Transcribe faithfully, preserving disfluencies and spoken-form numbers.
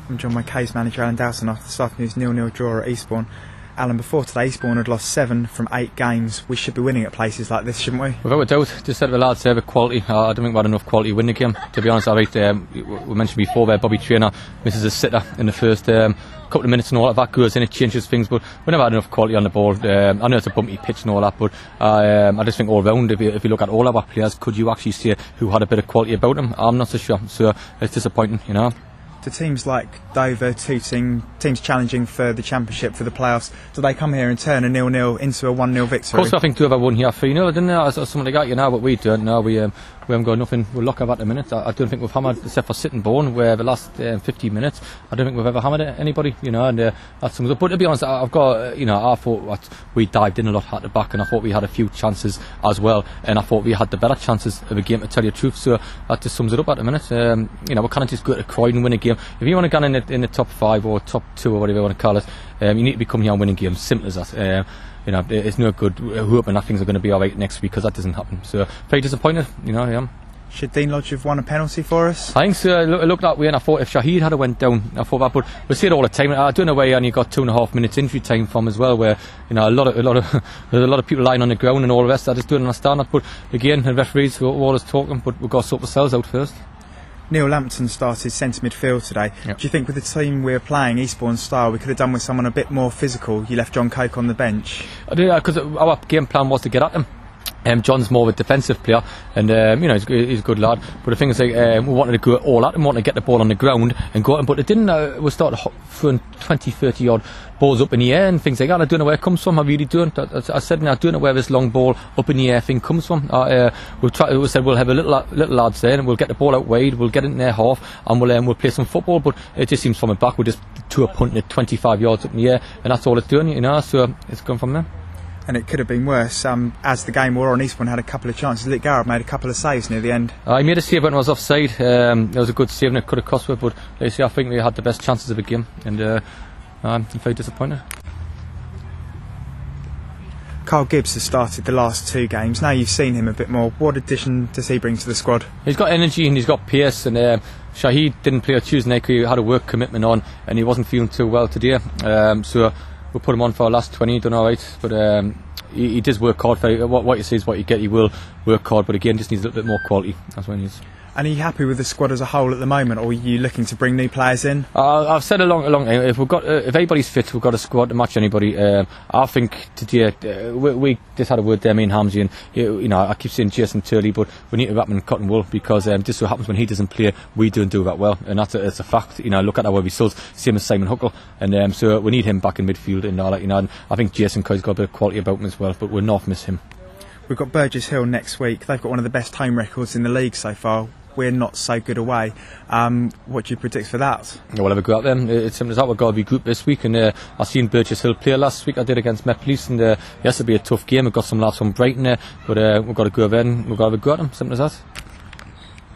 I'm John McKay's manager, Alan Dowson, after this afternoon's nil nil draw at Eastbourne. Alan, before today, Eastbourne had lost seven from eight games. We should be winning at places like this, shouldn't we? Without a doubt. Just said to the lads there, the quality. Uh, I don't think we had enough quality to win the game. To be honest, I think um, we mentioned before there, Bobby Traynor misses a sitter in the first um, couple of minutes and all that. That goes in, it changes things, but we never had enough quality on the ball. Um, I know it's a bumpy pitch and all that, but uh, um, I just think all round, if you, if you look at all of our players, could you actually say who had a bit of quality about them? I'm not so sure. So it's disappointing, you know. To teams like Dover, Tooting, teams challenging for the championship, for the playoffs, do they come here and turn a nil nil into a one nil victory? Of course, I think Dover won here three nil, didn't they? Or something like that, you know, but we don't. No, we um, we haven't got nothing. We're lucky at the minute. I, I don't think we've hammered, except for Sittingbourne, where the last um, fifteen minutes, I don't think we've ever hammered anybody, you know, and uh, that's something. But to be honest, I've got, uh, you know, I thought that we dived in a lot at the back, and I thought we had a few chances as well, and I thought we had the better chances of a game, to tell you the truth. So that just sums it up at the minute. Um, you know, we can't just go to Croydon and win a game. If you want to get in the, in the top five or top two or whatever you want to call it, um, you need to be coming here and winning games. Simple as that. Um, you know, it's no good hoping that things are going to be all right next week, because that doesn't happen. So very disappointed. You know, I am. Should Dean Lodge have won a penalty for us? I think so. I looked that way and I thought if Shahid had went down, I thought that. But we see it all the time. I don't know where you only got two and a half minutes injury time from as well, where you know a lot of a lot of there's a lot of people lying on the ground and all the rest. I just don't understand that. But again, the referees were always talking, but we've got to sort ourselves out first. Neil Lampton started centre midfield today. Yep. Do you think with the team we're playing, Eastbourne style, we could have done with someone a bit more physical? You left John Coke on the bench. I do, because our game plan was to get at them. Um, John's more of a defensive player, and um, you know he's, he's a good lad. But the thing is, like, um, we wanted to go all at him, wanted to get the ball on the ground and go at him. But it didn't. Uh, we started throwing twenty, thirty odd balls up in the air and things like that. I don't know where it comes from. I really don't. I, I said, I don't know where this long ball up in the air thing comes from. Uh, uh, we'll try. We said we'll have a little little lads there, and we'll get the ball out wide. We'll get it in their half, and we'll um, we'll play some football. But it just seems from the back, we're just two are punting it twenty-five yards up in the air, and that's all it's doing. You know, so it's gone from there. And it could have been worse. Um, as the game wore on, Eastbourne had a couple of chances. Lick Garrett made a couple of saves near the end. Uh, he made a save when it was offside. Um, it was a good save and it could have cost us, but you see, I think we had the best chances of the game, and uh, I'm very disappointed. Carl Gibbs has started the last two games. Now you've seen him a bit more. What addition does he bring to the squad? He's got energy and he's got pace, and uh, Shahid didn't play on Tuesday night because he had a work commitment on and he wasn't feeling too well today. Um, so we'll put him on for our last twenty, done alright, but um, he, he does work hard. For what, what you see is what you get. He will work hard, but again, just needs a little bit more quality. That's what he needs. And are you happy with the squad as a whole at the moment, or are you looking to bring new players in? Uh, I've said along along if we've got uh, if everybody's fit, we've got a squad to match anybody. Um, I think today uh, we, we just had a word there, me and Hamzy, and you know I keep saying Jason Turley, but we need to wrap him in cotton wool, because um, just so happens when he doesn't play, we don't do that well, and that's a, it's a fact. You know, look at our results, same as Simon Huckle, and um, so we need him back in midfield and all that. You know, and I think Jason Coy's got a bit of quality about him as well, but we'll not miss him. We've got Burgess Hill next week. They've got one of the best home records in the league so far. We're not so good away. Um, what do you predict for that? Yeah, we'll have a go at them. It's simple as that. We've got to be grouped this week, and uh, I seen Burgess Hill play last week. I did against Met Police, and uh, yes, it'll be a tough game. We've got some lads from Brighton there, but uh, we've got to go there and we've got to have a go at them. Simple as that.